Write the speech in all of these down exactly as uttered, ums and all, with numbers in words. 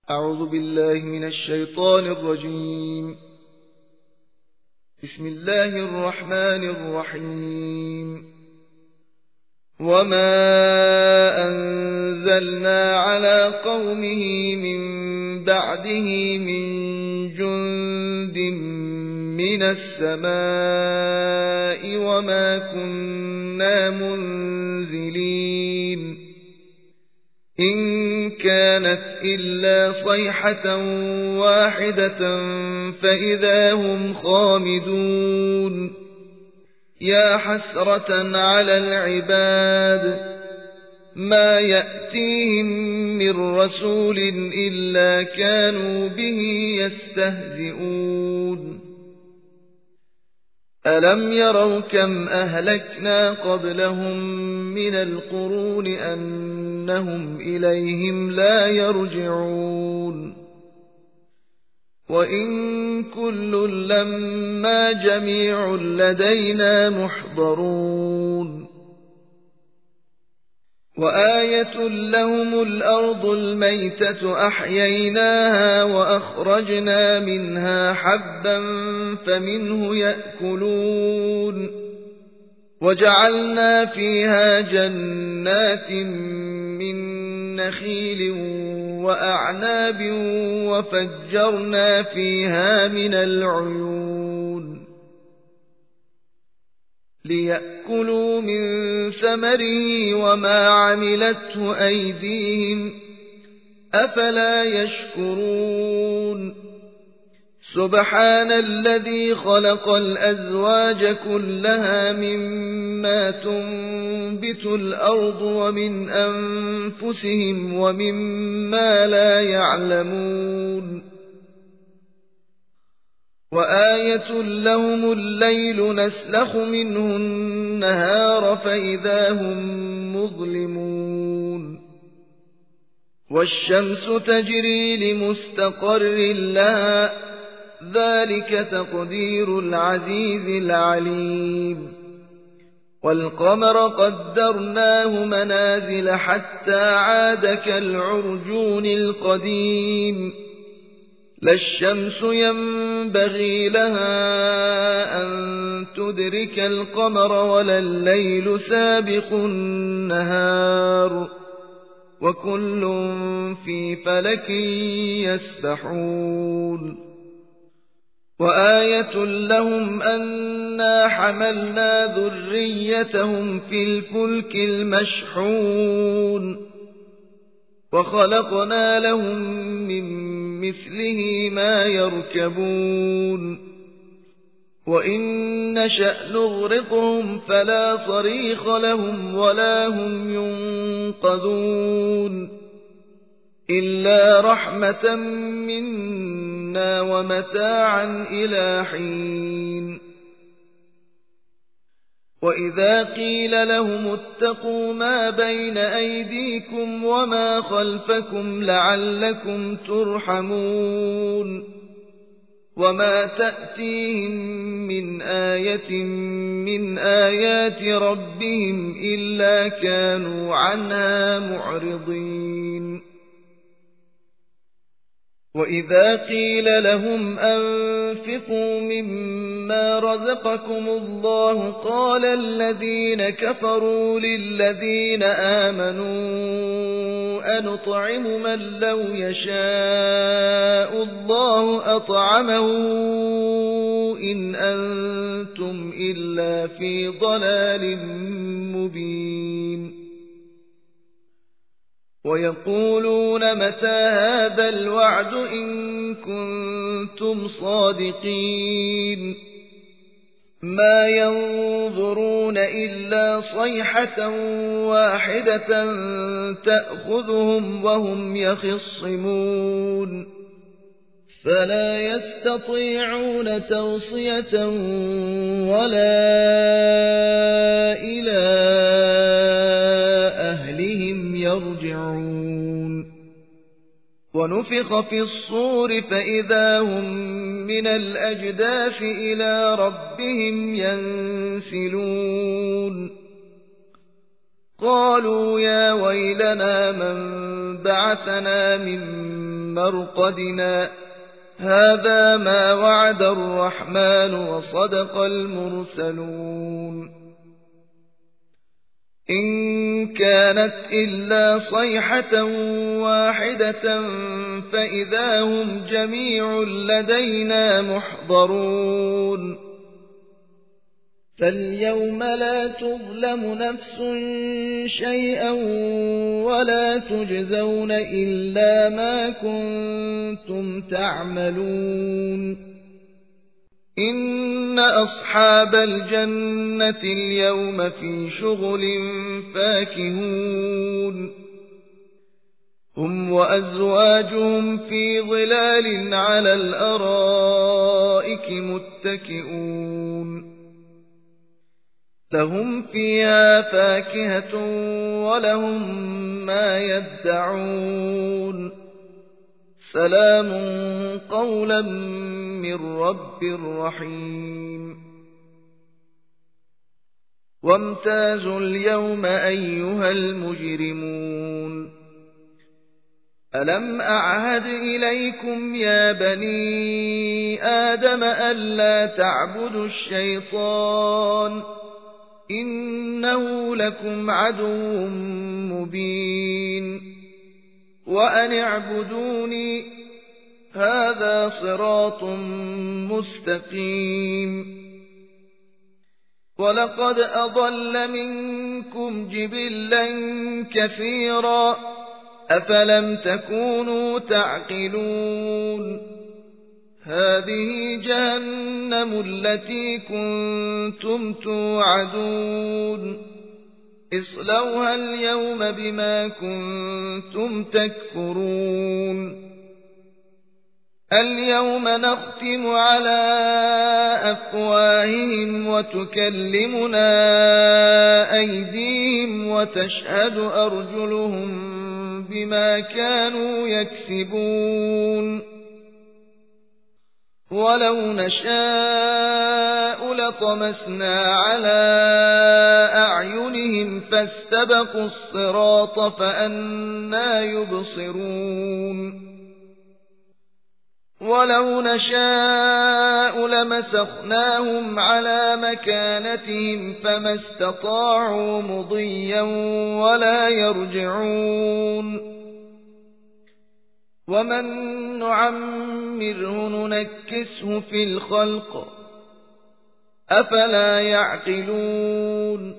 أعوذ بالله من الشيطان الرجيم. بسم الله الرحمن الرحيم. وما أنزلنا على قومه من بعده من جند من السماء وما كنا منزلين إن كانت إلا صيحة واحدة فإذا هم خامدون يا حسرة على العباد ما يأتيهم من رسول إلا كانوا به يستهزئون ألم يروا كم أهلكنا قبلهم من القرون أنهم إليهم لا يرجعون وإن كل لما جميع لدينا محضرون وآية لهم الأرض الميتة أحييناها وأخرجنا منها حبا فمنه يأكلون وجعلنا فيها جنات من نخيل وأعناب وفجرنا فيها من العيون ليأكلوا من ثمره وما عملته أيديهم أفلا يشكرون سبحان الذي خلق الأزواج كلها مما تنبت الأرض ومن أنفسهم ومما لا يعلمون وآية لهم الليل نسلخ منه النهار فإذا هم مظلمون والشمس تجري لمستقر لها ذلك تقدير العزيز العليم والقمر قدرناه منازل حتى عاد كالعرجون القديم لا الشمس ينبغي لها أن تدرك القمر ولا الليل سابق النهار وكل في فلك يسبحون وآية لهم أنا حملنا ذريتهم في الفلك المشحون وخلقنا لهم من مثله ما يركبون وإن نشأ نغرقهم فلا صريخ لهم ولا هم ينقذون إلا رحمة منا ومتاعا إلى حين وإذا قيل لهم اتقوا ما بين أيديكم وما خلفكم لعلكم ترحمون وما تأتيهم من آية من آيات ربهم إلا كانوا عنها معرضين وإذا قيل لهم أنفقوا مما رزقكم الله قال الذين كفروا للذين آمنوا أنطعم من لو يشاء الله أطعمه إن أنتم إلا في ضلال مبين ويقولون متى هذا الوعد إن كنتم صادقين ما ينظرون إلا صيحة واحدة تأخذهم وهم يخصمون فلا يستطيعون توصية ولا إلى أهلهم يرجعون ونفخ في الصور فإذا هم من الأجداث إلى ربهم ينسلون قالوا يا ويلنا من بعثنا من مرقدنا هذا ما وعد الرحمن وصدق المرسلون إن كانت إلا صيحة واحدة فإذا هم جميع لدينا محضرون فاليوم لا تظلم نفس شيئا ولا تجزون إلا ما كنتم تعملون إن أصحاب الجنة اليوم في شغل فاكهون هم وأزواجهم في ظلال على الأرائك متكئون لهم فيها فاكهة ولهم ما يدعون سلام قولا من رب رحيم وامتازوا اليوم أيها المجرمون ألم أعهد إليكم يا بني آدم ألا تعبدوا الشيطان إنه لكم عدو مبين وأن اعبدوني هذا صراط مستقيم ولقد أضل منكم جبلا كثيرا أفلم تكونوا تعقلون هذه جهنم التي كنتم توعدون اصلوها اليوم بما كنتم تكفرون اليوم نختم على أفواههم وتكلمنا أيديهم وتشهد أرجلهم بما كانوا يكسبون ولو نشاء لطمسنا على أعينهم فاستبقوا الصراط فأنى يبصرون ولو نشاء لمسخناهم على مكانتهم فما استطاعوا مضيا ولا يرجعون ومن نعمره ننكسه في الخلق أفلا يعقلون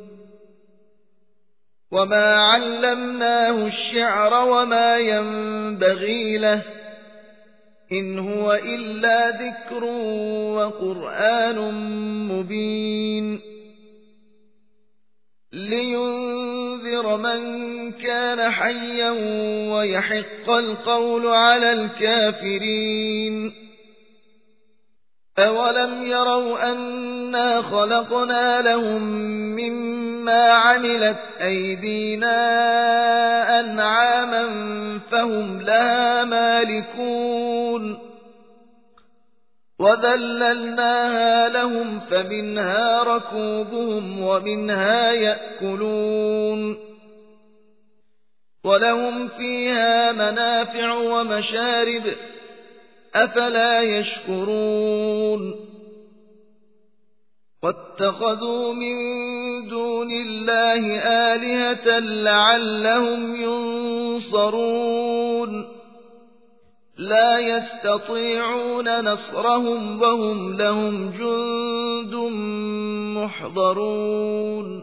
وما علمناه الشعر وما ينبغي له إن هو إلا ذكر وقرآن مبين لينذر من كان حيا ويحق القول على الكافرين أولم يروا أنا خلقنا لهم مما عملت أيدينا أنعاما فهم لها مالكون وذللناها لهم فمنها ركوبهم ومنها يأكلون ولهم فيها منافع ومشارب أفلا يشكرون واتخذوا من دون الله آلهة لعلهم ينصرون لا يستطيعون نصرهم وهم لهم جند محضرون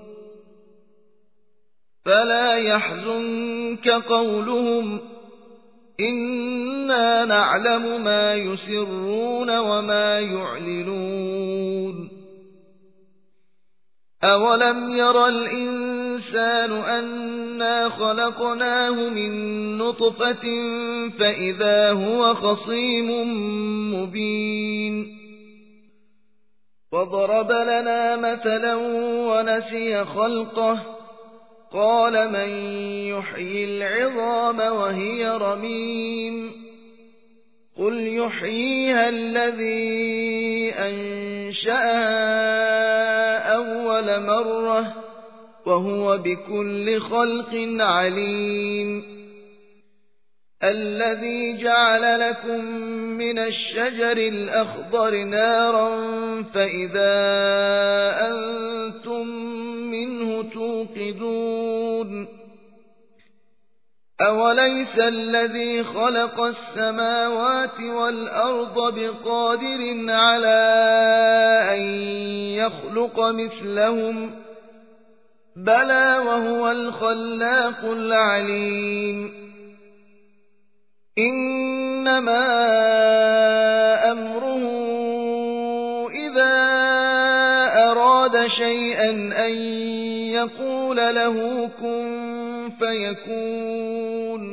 فلا يحزنك قولهم إنا نعلم ما يسرون وما يعلنون أولم ير الإنسان أنا خلقناه من نطفة فإذا هو خصيم مبين وضرب لنا مثلا ونسي خلقه قال من يحيي العظام وهي رميم قل يحييها الذي أنشأها أول مرة وهو بكل خلق عليم الذي جعل لكم من الشجر الأخضر نارا فإذا أنتم منه توقدون أوليس الذي خلق السماوات والأرض بقادر على أن يخلق مثلهم بلى وهو الخلاق العليم إنما أمره إذا أراد شيئا أن يقول له كن فيكون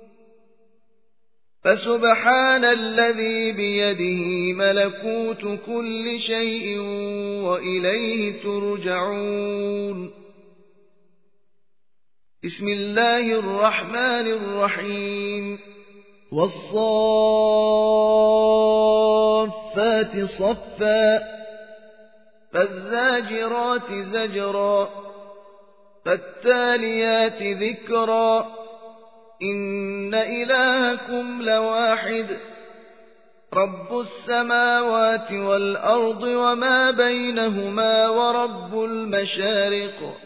فسبحان الذي بيده ملكوت كل شيء وإليه ترجعون بسم الله الرحمن الرحيم والصافات صفا فالزاجرات زجرا فالتاليات ذكرا إن إلهكم لواحد رب السماوات والأرض وما بينهما ورب المشارق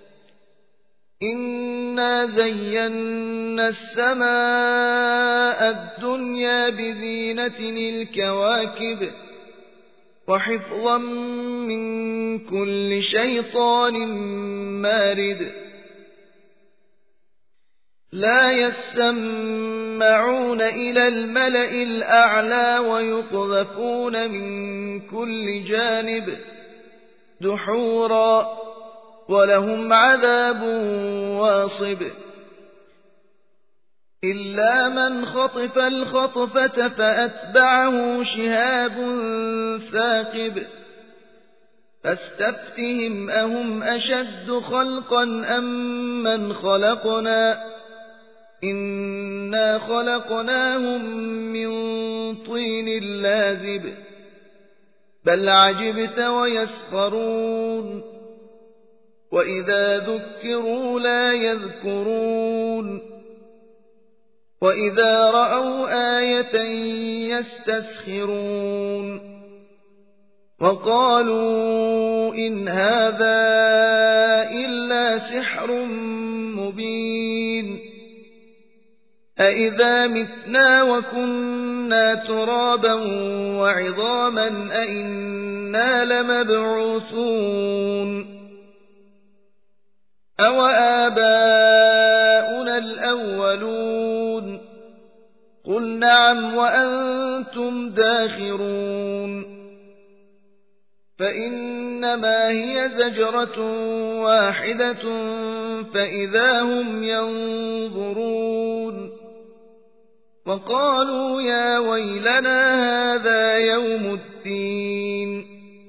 إنا زينا السماء الدنيا بزينة الكواكب وحفظا من كل شيطان مارد لا يسمعون إلى الملأ الأعلى ويقذفون من كل جانب دحورا ولهم عذاب واصب إلا من خطف الخطفة فأتبعه شهاب ثاقب فاستفتهم أهم أشد خلقا أم من خلقنا إنا خلقناهم من طين لازب بل عجبت ويسخرون وإذا ذكروا لا يذكرون وإذا رأوا آية يستسخرون وقالوا إن هذا إلا سحر مبين أإذا متنا وكنا ترابا وعظاما أإنا لمبعوثون أوآباؤنا الأولون قل نعم وأنتم داخرون فإنما هي زجرة واحدة فإذا هم ينظرون وقالوا يا ويلنا هذا يوم الدين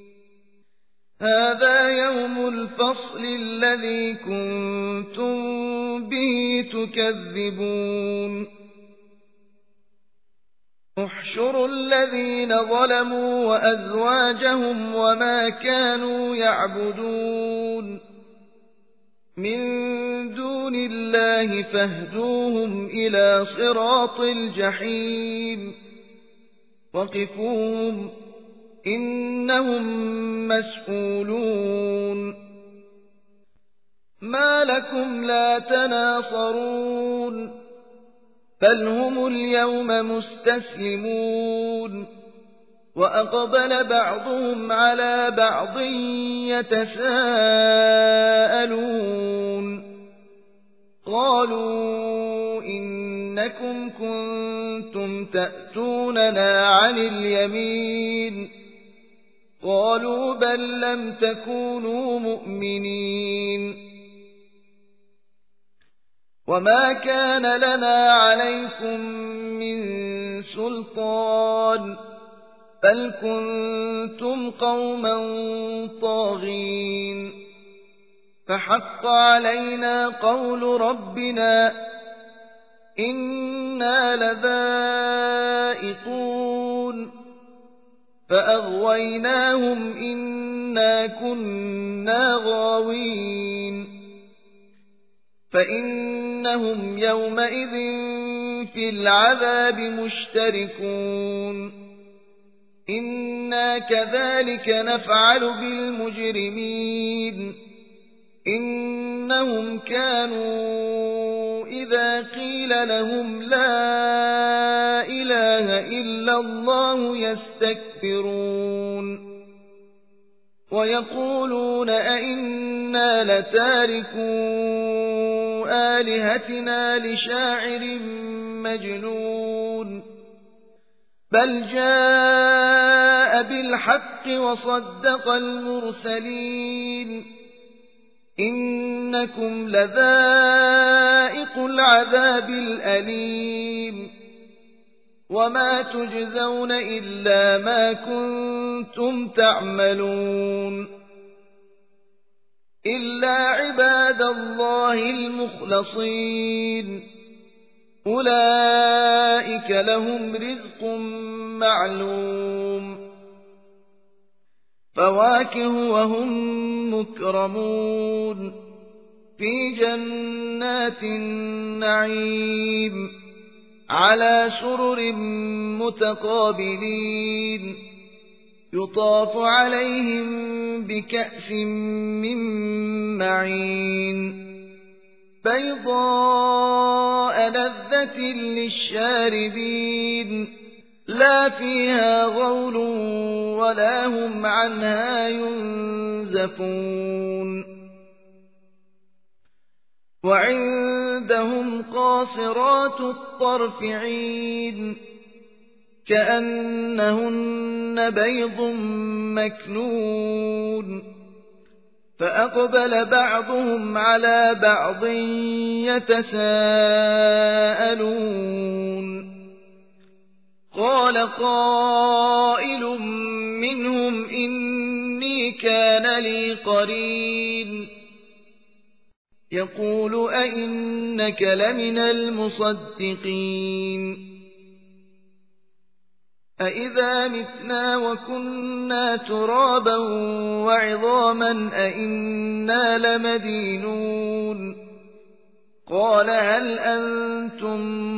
هذا يوم الفصل الذي كنتم به تكذبون احشروا الذين ظلموا وأزواجهم وما كانوا يعبدون من دون الله فاهدوهم إلى صراط الجحيم وقفوهم إنهم مسؤولون ما لكم لا تناصرون بل هم اليوم مستسلمون وأقبل بعضهم على بعض يتساءلون قالوا إنكم كنتم تأتوننا عن اليمين قالوا بل لم تكونوا مؤمنين وما كان لنا عليكم من سلطان بل كنتم قوما طاغين فحق علينا قول ربنا إنا لذائقون فأغويناهم إنا كنا غاوين فإنهم يومئذ في العذاب مشتركون إنا كذلك نفعل بالمجرمين إنهم كانوا إذا قيل لهم لا إله إلا الله يستكبرون ويقولون أئنا لتاركو آلهتنا لشاعر مجنون بل جاء بالحق وصدق المرسلين إنكم لذائق العذاب الأليم وما تجزون إلا ما كنتم تعملون إلا عباد الله المخلصين أولئك لهم رزق معلوم فواكه وهم مكرمون في جنات النعيم على سرر متقابلين يطاف عليهم بكأس من معين بيضاء لذة للشاربين لا فيها غول ولا هم عنها ينزفون وعندهم قاصرات الطرف عين كأنهن بيض مكنون فأقبل بعضهم على بعض يتساءلون قال قائل منهم إني كان لي قرين يقول أئنك لمن المصدقين أئذا متنا وكنا ترابا وعظاما أئنا لمدينون قال هل أنتم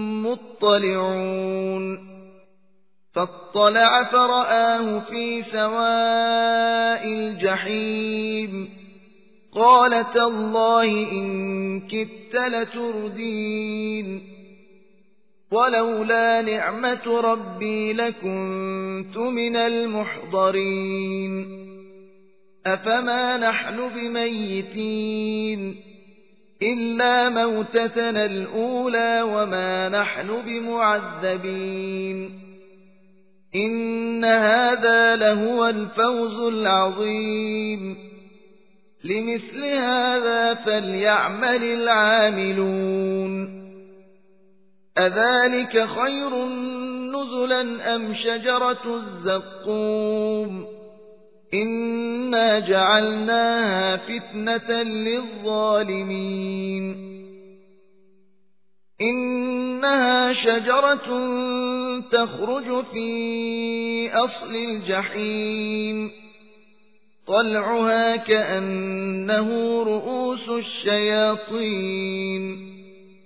مطلعون فاطلع فرآه في سواء الجحيم قال تالله إن كدت لتردين ولولا نعمة ربي لكنت من المحضرين أفما نحن بميتين إلا موتتنا الأولى وما نحن بمعذبين إن هذا لهو الفوز العظيم لمثل هذا فليعمل العاملون أذلك خير نزلا أم شجرة الزقوم إنا جعلناها فتنة للظالمين إنها شجرة تخرج في أصل الجحيم طلعها كأنه رؤوس الشياطين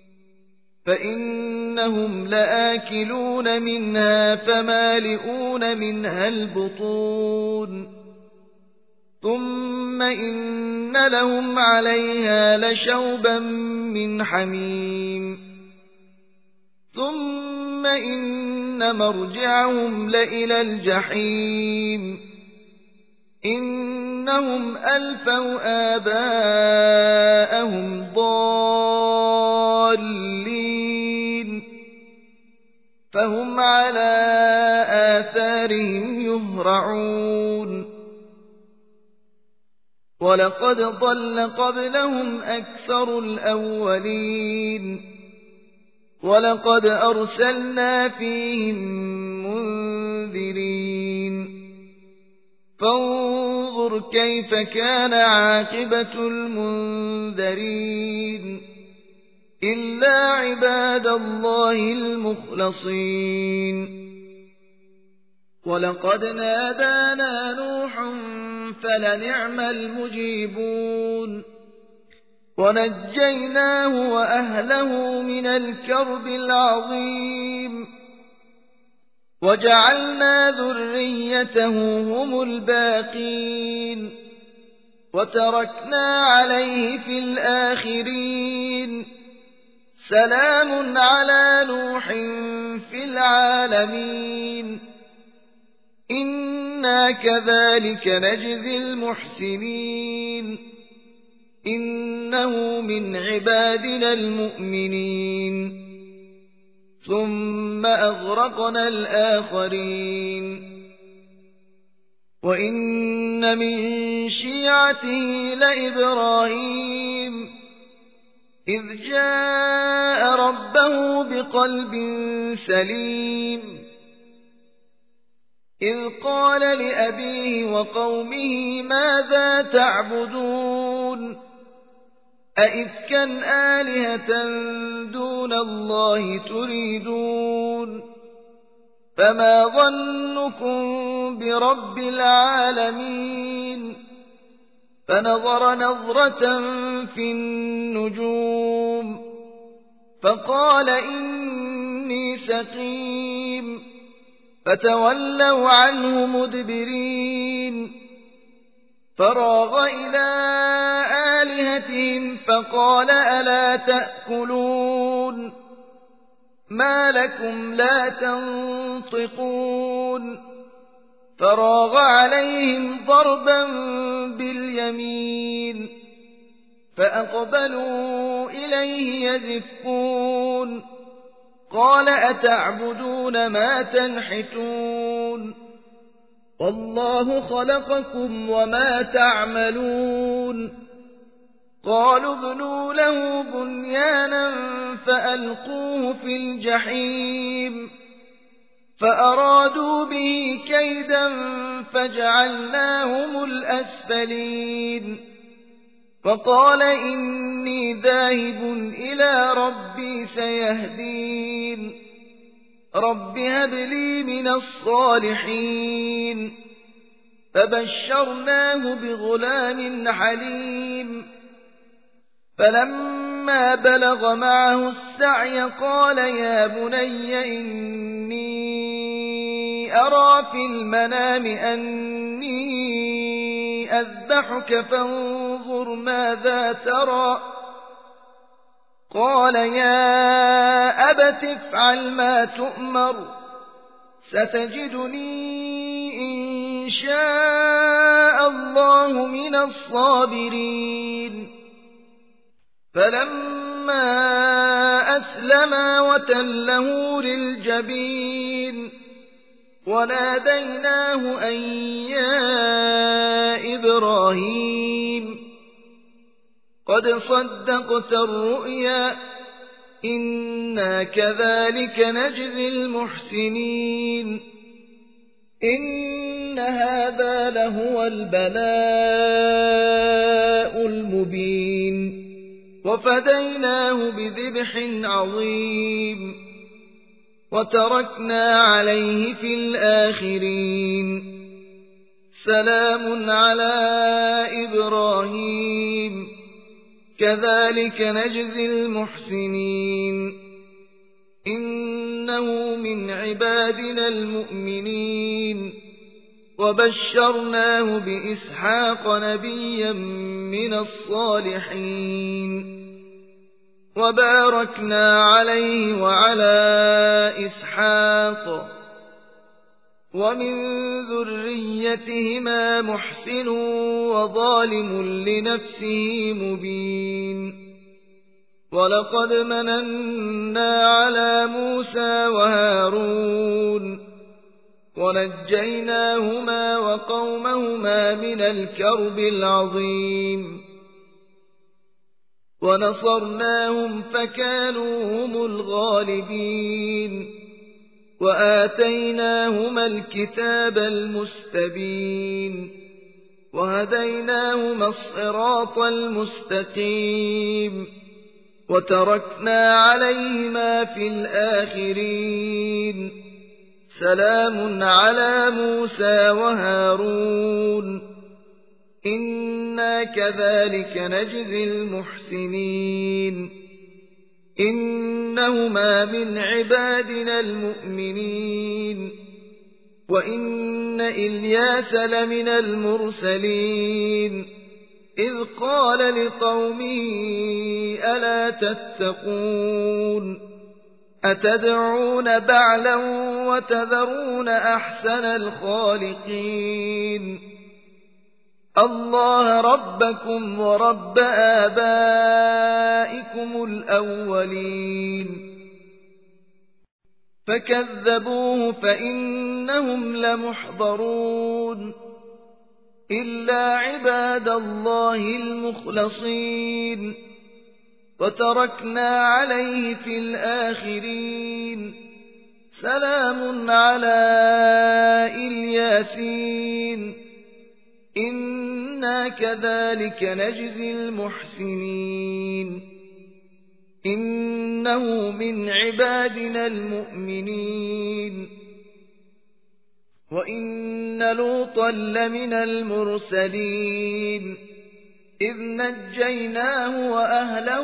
فإنهم لآكلون منها فمالئون منها البطون ثم إن لهم عليها لشوبا من حميم ثم إن مرجعهم لإلى الجحيم إنهم ألفوا آباءهم ضالين فهم على آثارهم يهرعون ولقد ضل قبلهم أكثر الأولين ولقد أرسلنا فيهم منذرين فانظر كيف كان عاقبة المنذرين إلا عباد الله المخلصين ولقد نادانا نوح فلنعم المجيبون ونجيناه وأهله من الكرب العظيم وجعلنا ذريته هم الباقين وتركنا عليه في الآخرين سلام على نوح في العالمين إنا كذلك نجزي المحسنين إنه من عبادنا المؤمنين ثم أغرقنا الآخرين وإن من شيعته لإبراهيم إذ جاء ربه بقلب سليم إذ قال لأبيه وقومه ماذا تعبدون أئفكا آلهة دون الله تريدون فما ظنكم برب العالمين فنظر نظرة في النجوم فقال إني سقيم فتولوا عنه مدبرين فراغ إلى آلهتهم فقال ألا تأكلون ما لكم لا تنطقون فراغ عليهم ضربا باليمين فأقبلوا إليه يزفون قال أتعبدون ما تنحتون والله خلقكم وما تعملون قالوا ابنوا له بنيانا فألقوه في الجحيم فأرادوا به كيدا فجعلناهم الأسفلين فقال إني ذاهب إلى ربي سيهدين رب هب لي من الصالحين فبشرناه بغلام حليم فلما بلغ معه السعي قال يا بني إني أرى في المنام أني أذبحك فانظر ماذا ترى قال يا أبت افعل ما تؤمر ستجدني إن شاء الله من الصابرين فلما أسلما وتله للجبين وناديناه أن يا إبراهيم قد صدقت الرؤيا إنا كذلك نجزي المحسنين إن هذا لهو البلاء المبين وفديناه بذبح عظيم وتركنا عليه في الآخرين سلام على إبراهيم كذلك نجزي المحسنين إنه من عبادنا المؤمنين وبشرناه بإسحاق نبيا من الصالحين وباركنا عليه وعلى إسحاق ومن ذريتهما محسن وظالم لنفسه مبين ولقد مننا على موسى وهارون ونجيناهما وقومهما من الكرب العظيم ونصرناهم فكانوا هم الغالبين وآتيناهما الكتاب المستبين وهديناهما الصراط المستقيم وتركنا عليهما في الآخرين سلام على موسى وهارون إنا كذلك نجزي المحسنين إنهما من عبادنا المؤمنين وإن إلياس لمن المرسلين إذ قال لقومه ألا تتقون أتدعون بعلا وتذرون أحسن الخالقين الله ربكم ورب آبائكم الأولين فكذبوه فإنهم لمحضرون إلا عباد الله المخلصين وتركنا عليه في الآخرين سلام على الياسين إنا كذلك نجزي المحسنين إنه من عبادنا المؤمنين وإن لوطا لمن المرسلين إذ نجيناه وأهله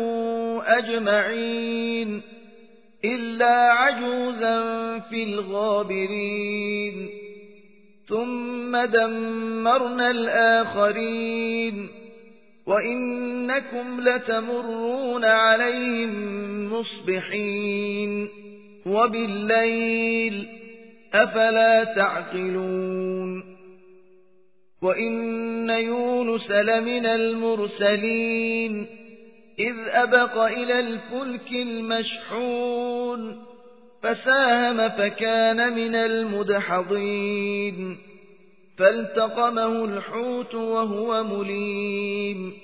أجمعين إلا عجوزا في الغابرين ثم دمرنا الآخرين وإنكم لتمرون عليهم مصبحين وبالليل أفلا تعقلون وإن يونس لمن المرسلين إذ أبق إلى الفلك المشحون فساهم فكان من المدحضين فالتقمه الحوت وهو مليم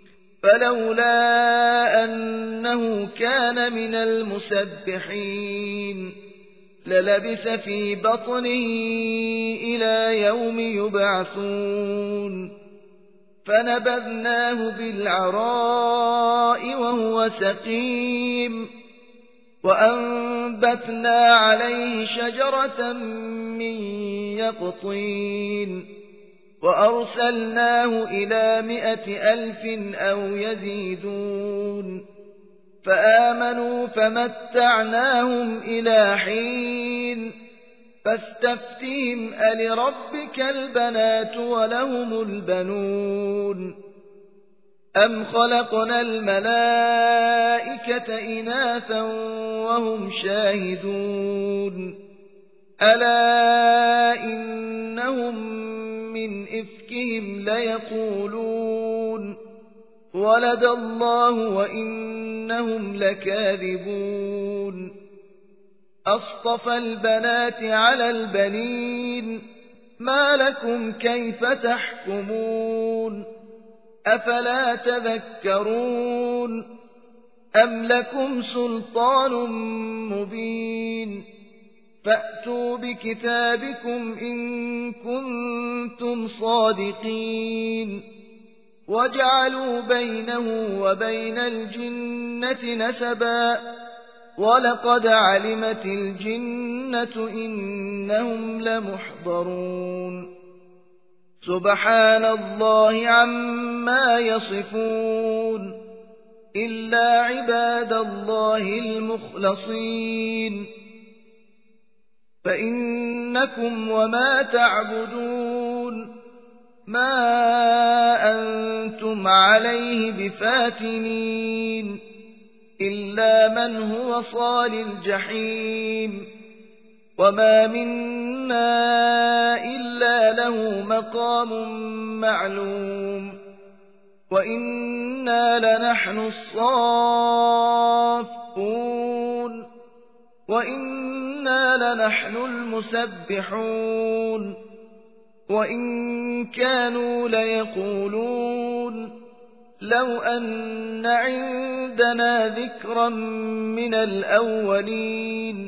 فلولا أنه كان من المسبحين للبث في بطنه إلى يوم يبعثون فنبذناه بالعراء وهو سقيم وأنبتنا عليه شجرة من يقطين وأرسلناه إلى مائة ألف أو يزيدون فآمنوا فمتعناهم إلى حين فاستفتهم ألربك البنات ولهم البنون أم خلقنا الملائكة إناثا وهم شاهدون ألا إنهم من إفكهم ليقولون ولد الله وإنهم لكاذبون أصطفى البنات على البنين ما لكم كيف تحكمون أفلا تذكرون أم لكم سلطان مبين فأتوا بكتابكم إن كنتم صادقين وجعلوا بينه وبين الجنة نسبا ولقد علمت الجنة إنهم لمحضرون سبحان الله عما يصفون إلا عباد الله المخلصين فإنكم وما تعبدون ما أنتم عليه بفاتنين إلا من هو صال الجحيم وما منا إلا له مقام معلوم وإنا لنحن الصافون وإنا لنحن المسبحون وإن كانوا ليقولون لو أن عندنا ذكرا من الأولين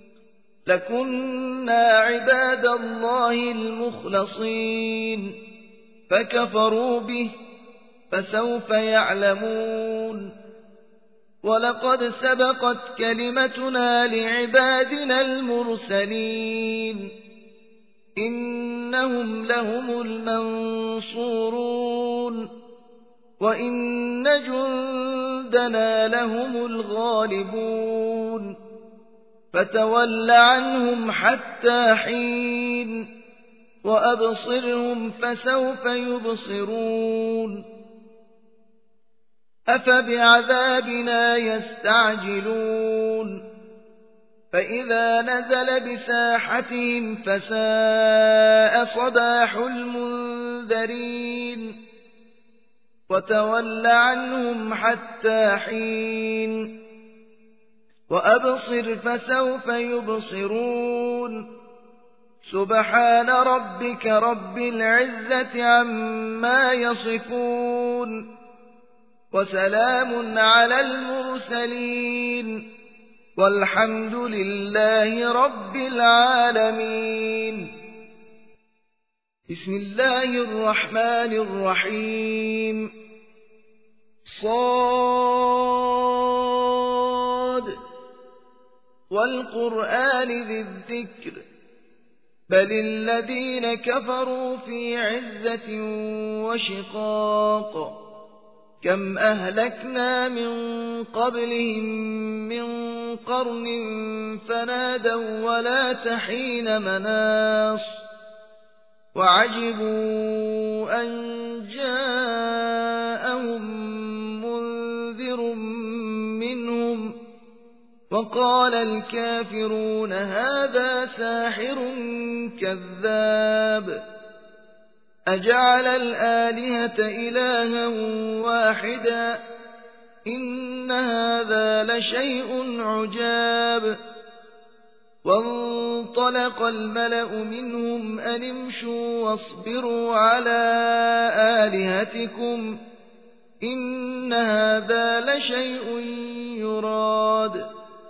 لكنا عباد الله المخلصين فكفروا به فسوف يعلمون ولقد سبقت كلمتنا لعبادنا المرسلين إنهم لهم المنصورون وإن جندنا لهم الغالبون فتول عنهم حتى حين وأبصرهم فسوف يبصرون أفبعذابنا يستعجلون فإذا نزل بساحتهم فساء صباح المنذرين وتول عنهم حتى حين وأبصر فسوف يبصرون سبحان ربك رب العزة عما يصفون وسلام على المرسلين والحمد لله رب العالمين. بسم الله الرحمن الرحيم. صاد والقرآن ذي الذكر بل الذين كفروا في عزة وشقاق كم أهلكنا من قبلهم من قرن فنادوا ولا تحين مناص وعجبوا أن جاءهم منذر منهم وقال الكافرون هذا ساحر كذاب أجعل الآلهة إلها واحدا إن هذا لشيء عجاب وانطلق الملأ منهم أن امشوا واصبروا على آلهتكم إن هذا لشيء يراد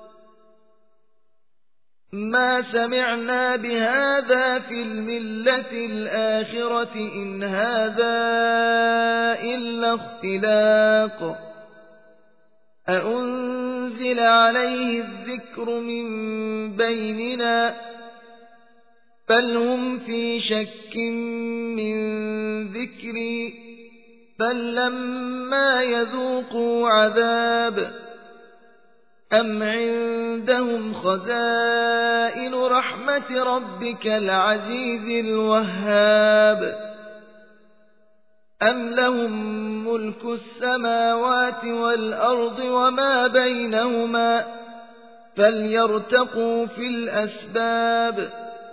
ما سمعنا بهذا في الملة الآخرة إن هذا إلا اختلاق أأنزل عليه الذكر من بيننا بل هم في شك من ذكري بل لما يذوقوا عذاب أم عندهم خزائن رحمة ربك العزيز الوهاب أم لهم ملك السماوات والأرض وما بينهما فليرتقوا في الأسباب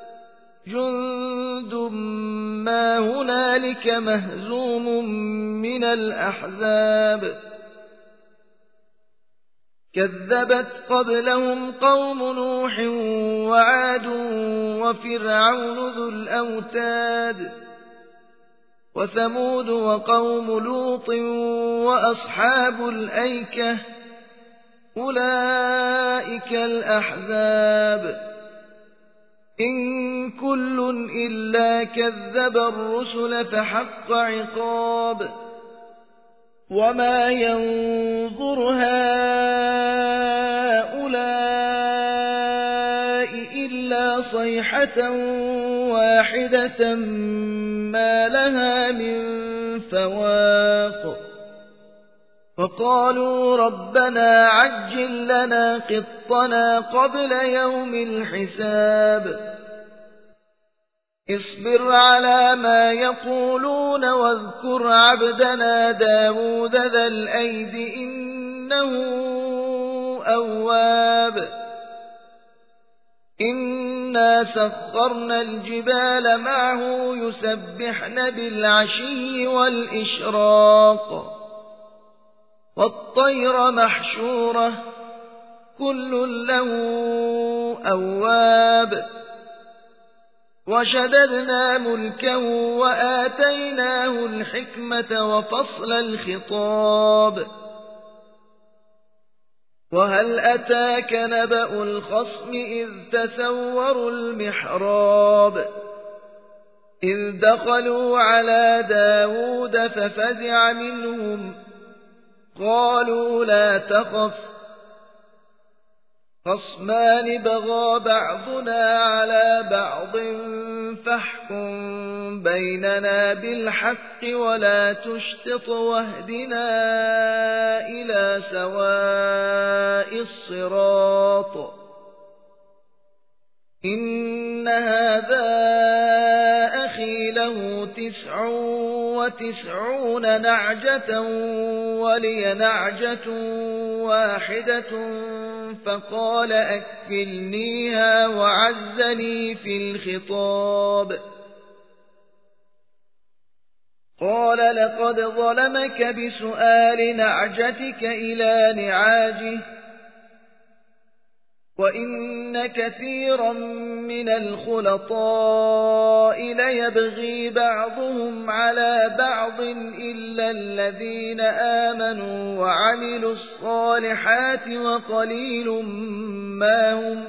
جند ما هنالك مهزوم من الأحزاب كذبت قبلهم قوم نوح وعاد وفرعون ذو الأوتاد وثمود وقوم لوط وأصحاب الأيكة أولئك الأحزاب إن كل إلا كذب الرسل فحق عقاب وما ينظر هؤلاء إلا صيحة واحدة ما لها من فواق وقالوا ربنا عجل لنا قطنا قبل يوم الحساب اصبر على ما يقولون واذكر عبدنا داود ذا الأيد إنه أواب إنا سخرنا الجبال معه يسبحن بالعشي والإشراق والطير محشورة كل له أواب وشددنا ملكه وآتيناه الحكمة وفصل الخطاب وهل أتاك نبأ الخصم إذ تسوروا المحراب إذ دخلوا على داود ففزع منهم قالوا لا تخف خصمان بغى بعضنا على بعض فاحكم بيننا بالحق ولا تشطط واهدنا إلى سواء الصراط إن هذا أخي له تسع وتسعون نعجة ولي نعجة واحدة فقال أكفلنيها وعزني في الخطاب قال لقد ظلمك بسؤال نعجتك إلى نعاجه وإن كثيرا من الخلطاء ليبغي بعضهم على بعض إلا الذين آمنوا وعملوا الصالحات وقليل ما هم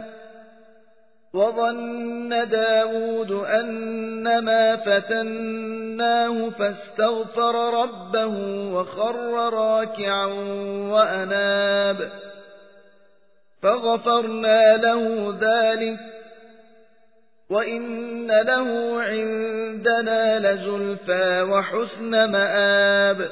وظن داود أنما فتناه فاستغفر ربه وخر راكعا وأناب فغفرنا له ذلك وإن له عندنا لزلفى وحسن مآب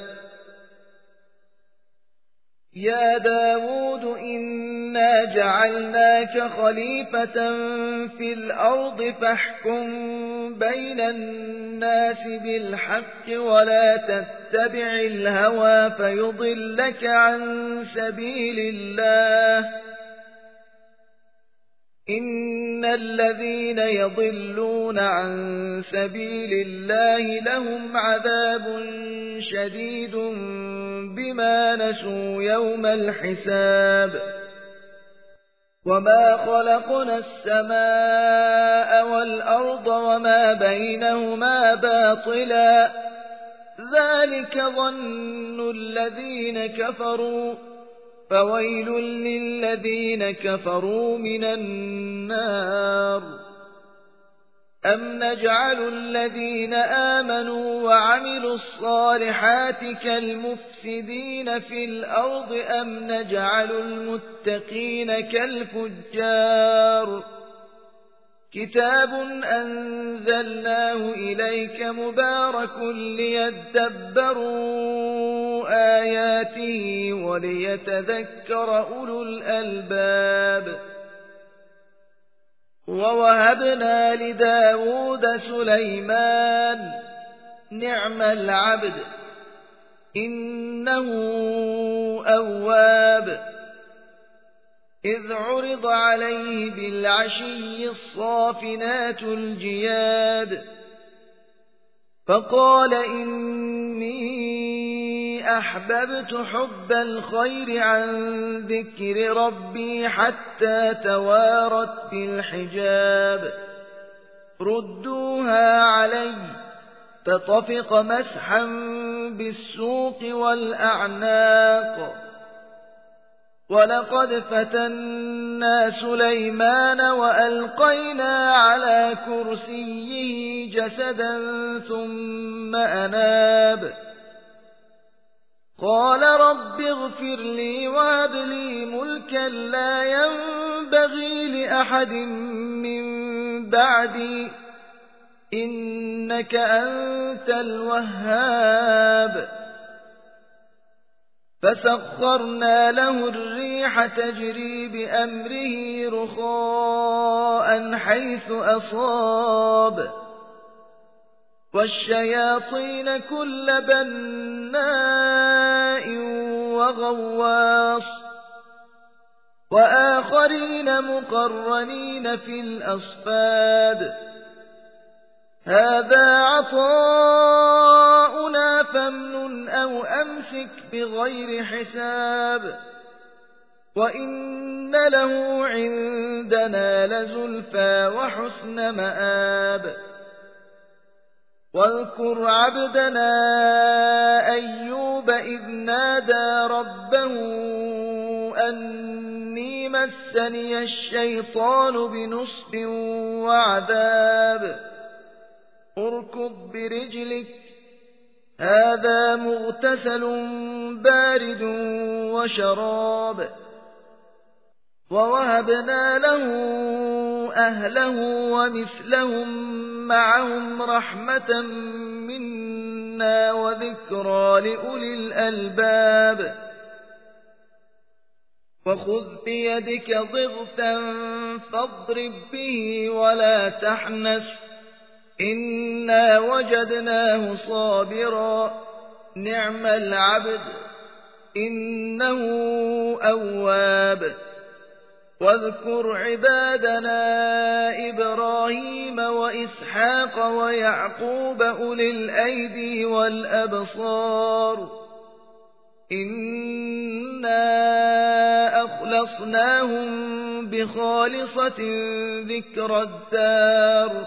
يا داود إنا جعلناك خليفة في الأرض فاحكم بين الناس بالحق ولا تتبع الهوى فيضلك عن سبيل الله إن الذين يضلون عن سبيل الله لهم عذاب شديد بما نسوا يوم الحساب وما خلقنا السماء والأرض وما بينهما باطلا ذلك ظن الذين كفروا فويل للذين كفروا من النار أم نجعل الذين آمنوا وعملوا الصالحات كالمفسدين في الأرض أم نجعل المتقين كالفجار كتاب أنزلناه إليك مبارك ليدبروا آياته وليتذكر أولو الألباب ووهبنا لداود سليمان نعم العبد إنه أواب إذ عرض عليه بالعشي الصافنات الجياد فقال إني أحببت حب الخير عن ذكر ربي حتى توارت بالحجاب ردوها علي فطفق مسحا بالسوق والأعناق ولقد فتنا سليمان وألقينا على كرسيه جسدا ثم أناب قال رب اغفر لي وهب لي ملكا لا ينبغي لأحد من بعدي إنك أنت الوهاب فسخرنا له الريح تجري بأمره رخاء حيث أصاب والشياطين كل بناء وغواص وآخرين مقرنين في الأصفاد هذا عطاؤنا فامنن أو أمسك بغير حساب وإن له عندنا لزلفى وحسن مآب واذكر عبدنا أيوب إذ نادى ربه أني مسني الشيطان بنصب وعذاب اركض برجلك هذا مغتسل بارد وشراب ووهبنا له أهله ومثلهم معهم رحمة منا وذكرى لأولي الألباب وخذ بيدك ضغثا فاضرب به ولا تحنث إنا وجدناه صابرا نعم العبد إنه أواب واذكر عبادنا إبراهيم وإسحاق ويعقوب أولي الأيدي والأبصار إنا أخلصناهم بخالصة ذكر الدار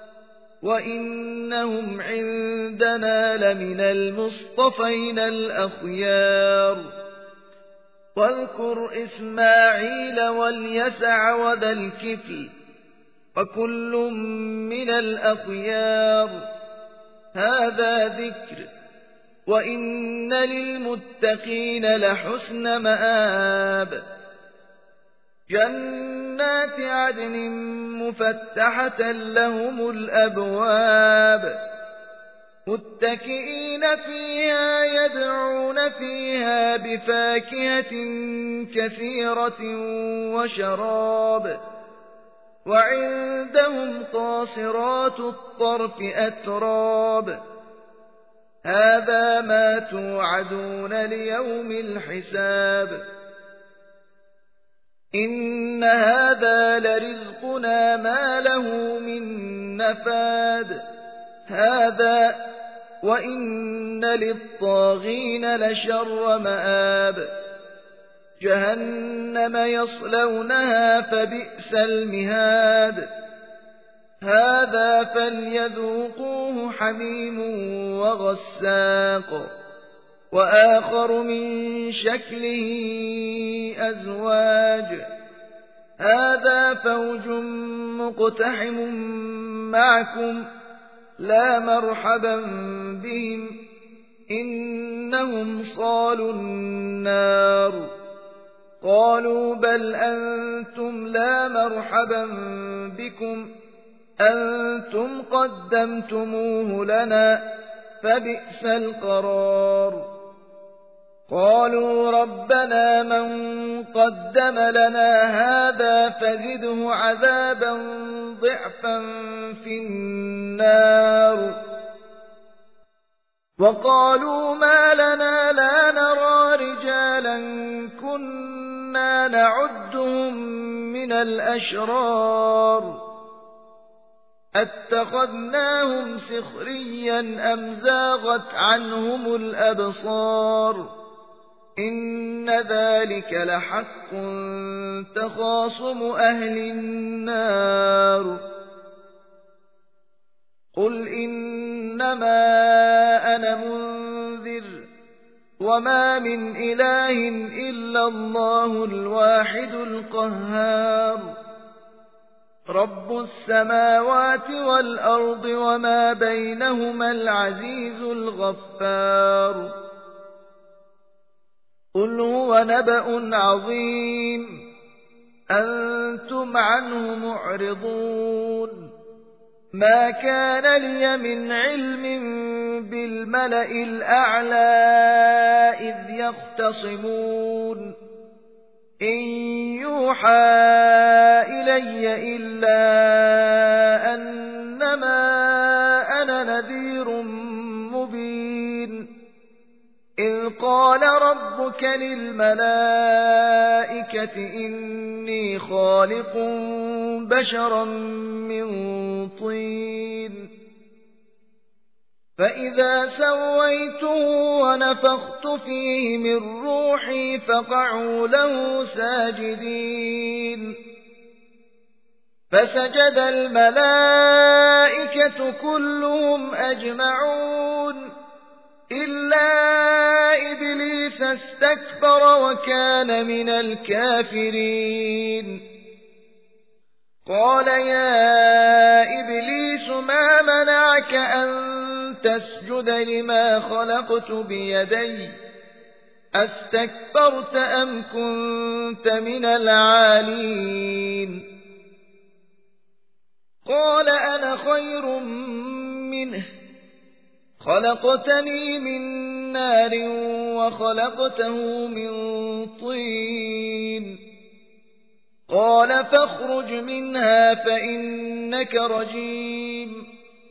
وإنهم عندنا لمن المصطفين الأخيار واذكر إسماعيل واليسع وذا الكفل وكل من الأخيار هذا ذكر وإن للمتقين لحسن مآب جنات عدن مفتحة لهم الأبواب متكئين فيها يدعون فيها بفاكهة كثيرة وشراب وعندهم قاصرات الطرف أتراب هذا ما توعدون ليوم الحساب إن هذا لرزقنا ما له من نفاد هذا وإن للطاغين لشر مآب جهنم يصلونها فبئس المهاد هذا فليذوقوه حميم وغساق وآخر من شكله أزواج هذا فوج مقتحم معكم لا مرحبا بهم إنهم صالوا النار قالوا بل أنتم لا مرحبا بكم أنتم قدمتموه لنا فبئس القرار قالوا ربنا من قدم لنا هذا فزده عذابا ضعفا في النار وقالوا ما لنا لا نرى رجالا كنا نعدهم من الأشرار اتخذناهم سخريا أم زاغت عنهم الأبصار إن ذلك لحق تخاصم أهل النار قل إنما أنا منذر وما من إله إلا الله الواحد القهار رب السماوات والأرض وما بينهما العزيز الغفار قل هو نبأ عظيم أنتم عنه معرضون ما كان لي من علم بالملأ الأعلى إذ يختصمون إن يوحى إلي إلا أنما أنا نذير مبين إذ قال ربك للملائكة إني خالق بشرا من طين فإذا سويته ونفخت فيه من روحي فقعوا له ساجدين فسجد الملائكة كلهم أجمعون إلا إبليس استكبر وكان من الكافرين قال يا إبليس ما منعك أن تسجد لما خلقت بيدي أستكبرت أم كنت من العالين قال أنا خير منه خلقتني من نار وخلقته من طين قال فاخرج منها فإنك رجيم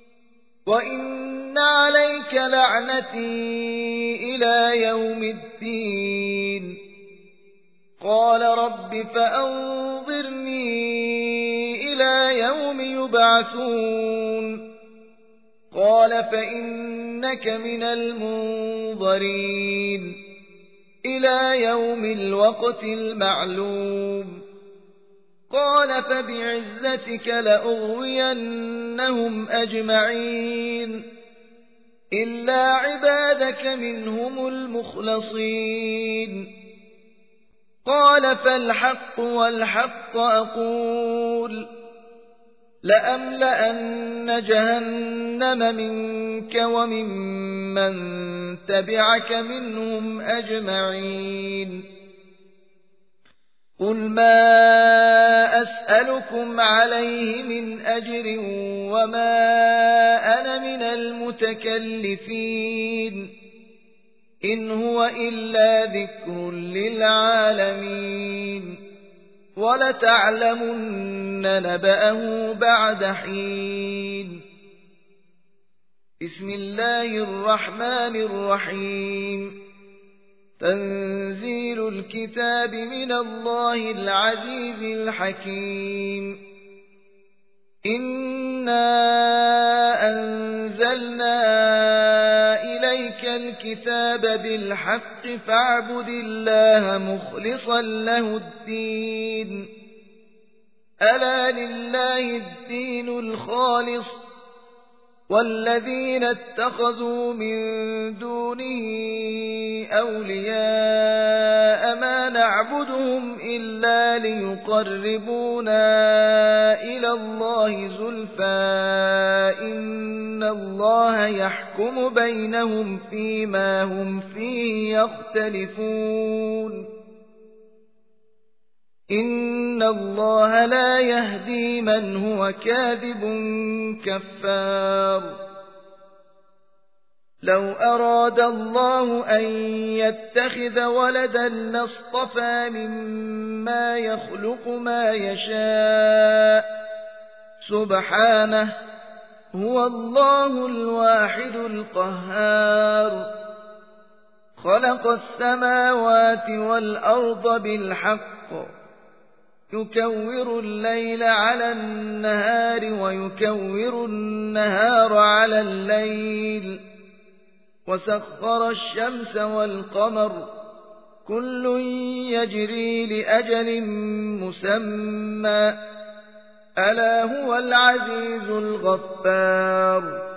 وإن عليك لعنتي إلى يوم الدين قال رب فأنظرني إلى يوم يبعثون قال فإنك من المنظرين إلى يوم الوقت المعلوم قال فبعزتك لأغوينهم أجمعين إلا عبادك منهم المخلصين قال فالحق والحق أقول لأملأن جهنم منك وممن تبعك منهم أجمعين قل ما أسألكم عليه من أجر وما أنا من المتكلفين إن هو إلا ذكر للعالمين ولتعلمن نبأه بعد حين بسم الله الرحمن الرحيم تنزيل الكتاب من الله العزيز الحكيم إنا أنزلنا إليك الكتاب بالحق فاعبد الله مخلصا له الدين ألا لله الدين الخالص والذين اتخذوا من دونه أولياء ما نعبدهم إلا ليقربونا إلى الله زلفى إن الله يحكم بينهم فيما هم فيه يختلفون إن الله لا يهدي من هو كاذب كفار لو أراد الله أن يتخذ ولدا لاصطفى مما يخلق ما يشاء سبحانه هو الله الواحد القهار خلق السماوات والأرض بالحق يكور الليل على النهار ويكور النهار على الليل وسخر الشمس والقمر كل يجري لأجل مسمى ألا هو العزيز الغفار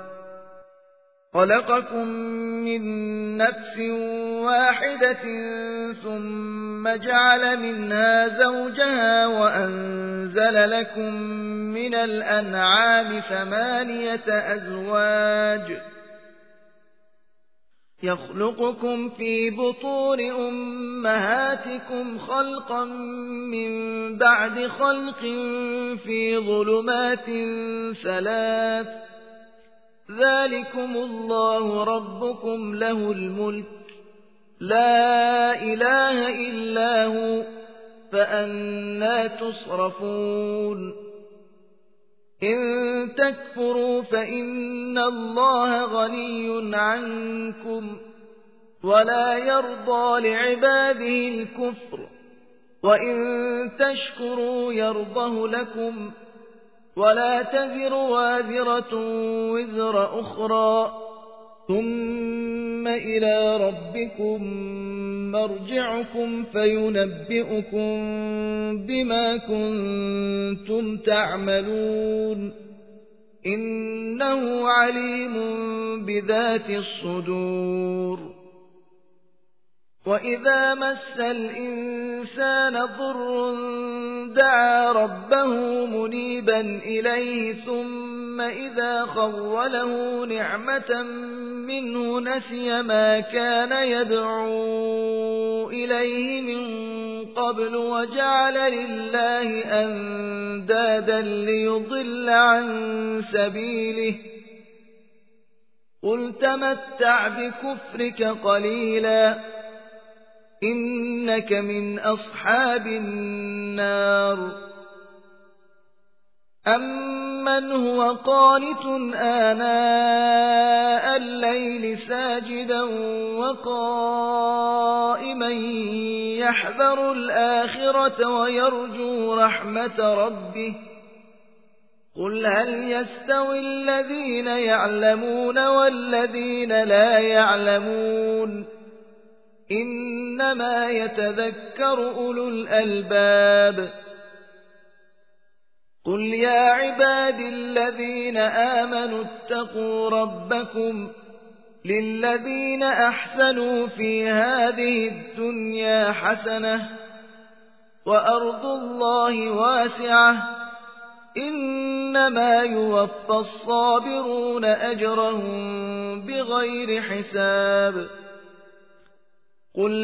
خلقكم من نفس واحدة ثم جعل منها زوجها وأنزل لكم من الأنعام ثمانية أزواج يخلقكم في بطون أمهاتكم خلقا من بعد خلق في ظلمات ثلاث ذلكم الله ربكم له الملك لا إله إلا هو فأنى تصرفون إن تكفروا فإن الله غني عنكم ولا يرضى لعباده الكفر وإن تشكروا يرضه لكم ولا تزر وازرة وزر أخرى ثم إلى ربكم مرجعكم فينبئكم بما كنتم تعملون إنه عليم بذات الصدور وإذا مس الإنسان ضر دعا ربه منيبا إليه ثم إذا خوله نعمة منه نسي ما كان يدعو إليه من قبل وجعل لله أندادا ليضل عن سبيله قل تمتع بكفرك قليلا إنك من أصحاب النار أمن هو قانت آناء الليل ساجدا وقائما يحذر الآخرة ويرجو رحمة ربه قل هل يستوي الذين يعلمون والذين لا يعلمون إنما يتذكر أولو الألباب قل يا عبادي الذين آمنوا اتقوا ربكم للذين أحسنوا في هذه الدنيا حسنة وأرض الله واسعة إنما يوفى الصابرون أجرهم بغير حساب قل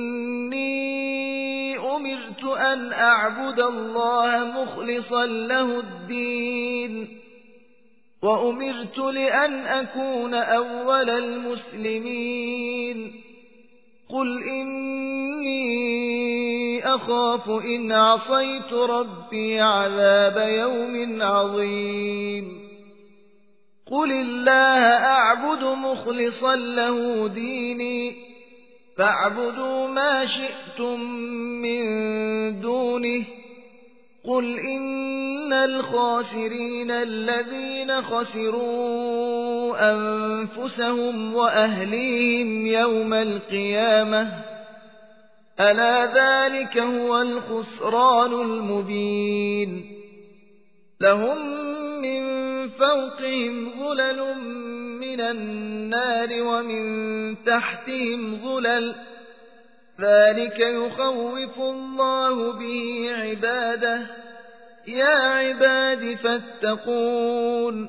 إني أمرت أن أعبد الله مخلصا له الدين وأمرت لأن أكون أول المسلمين قل إني أخاف إن عصيت ربي عذاب يوم عظيم قل الله أعبد مخلصا له ديني فاعبدوا ما شئتم من دونه قل إن الخاسرين الذين خسروا أنفسهم وأهليهم يوم القيامة ألا ذلك هو الخسران المبين لهم من فوقهم ظلل من النار ومن تحتهم ظلل ذلك يخوف الله به عباده يا عباد فاتقون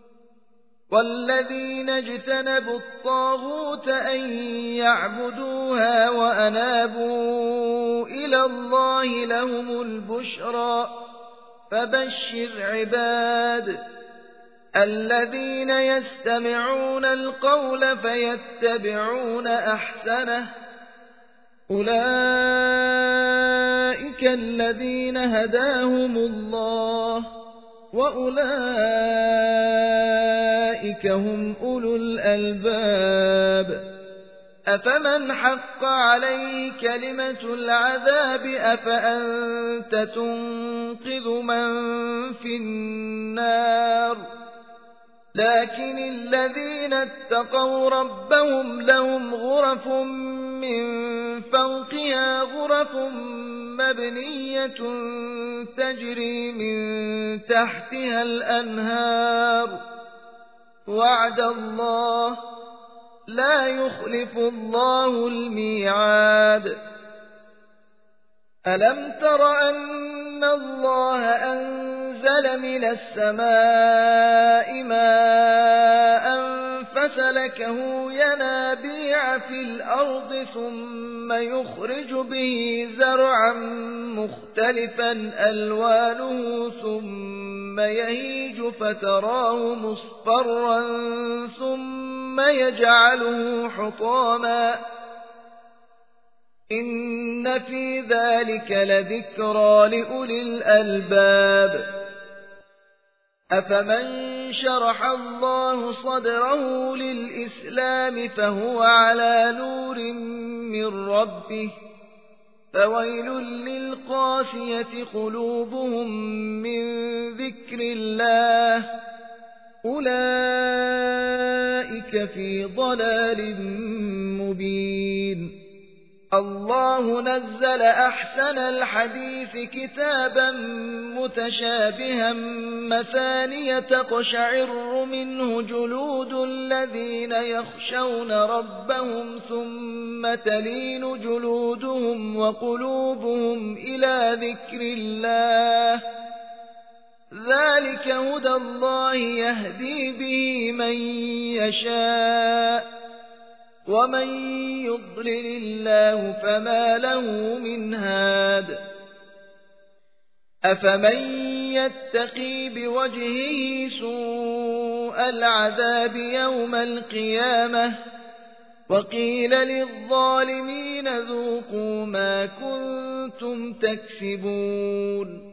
والذين اجتنبوا الطاغوت أن يعبدوها وأنابوا إلى الله لهم البشرى فبشر عباد الذين يستمعون القول فيتبعون أحسنه أولئك الذين هداهم الله وأولئك هم أولو الألباب أفمن حق عليه كلمة العذاب أفأنت تنقذ من في النار لكن الذين اتقوا ربهم لهم غرف من فوقها غرف مبنية تجري من تحتها الأنهار وعد الله لا يخلف الله الميعاد ألم تر أن الله أنزل من السماء ماء فسلكه ينابيع في الأرض ثم يخرج به زرعا مختلفا ألوانه ثم يهيج فتراه مصفرا ثم يجعله حطاما إن في ذلك لذكرى لأولي الألباب أفمن شرح الله صدره للإسلام فهو على نور من ربه فويل للقاسية قلوبهم من ذكر الله أولئك في ضلال مبين الله نزل أحسن الحديث كتابا متشابها مثانية تقشعر منه جلود الذين يخشون ربهم ثم تلين جلودهم وقلوبهم إلى ذكر الله ذلك هدى الله يهدي به من يشاء ومن يضلل الله فما له من هاد أفمن يتقي بوجهه سوء العذاب يوم القيامة وقيل للظالمين ذوقوا ما كنتم تكسبون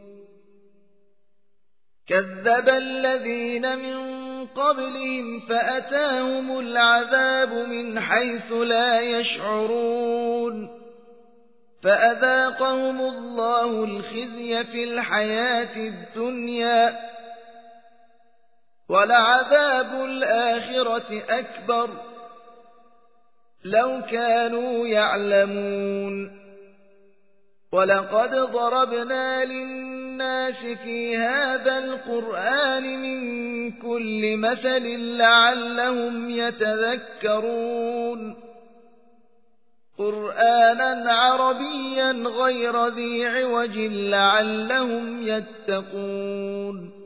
كذب الذين من قبلهم فأتاهم العذاب من حيث لا يشعرون فأذاقهم الله الخزي في الحياة الدنيا ولعذاب الآخرة أكبر لو كانوا يعلمون ولقد ضربنا للناس في هذا القرآن من كل مثل لعلهم يتذكرون قرآنا عربيا غير ذي عوج لعلهم يتقون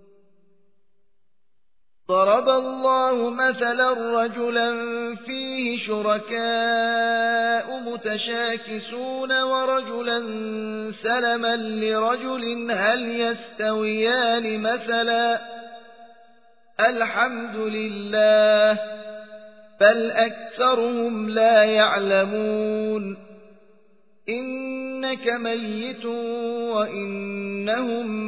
ضرب الله مثلا رجلا فيه شركاء متشاكسون ورجلا سلما لرجل هل يستويان مثلا الحمد لله بل أكثرهم لا يعلمون إنك ميت وإنهم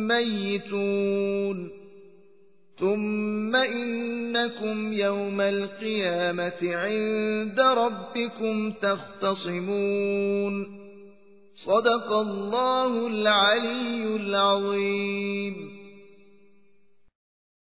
ميتون ثم إنكم يوم القيامة عند ربكم تختصمون صدق الله العلي العظيم.